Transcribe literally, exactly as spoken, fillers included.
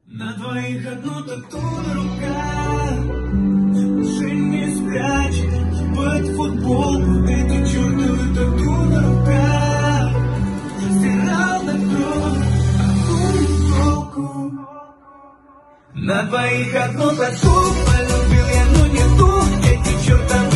На двоих одну тату на руках, уже не спрячешь под футболку эти чертовы тату на руках. Стирал на кровь, а толку. На двоих одну тату, полюбил я, но не ту, эти чертовы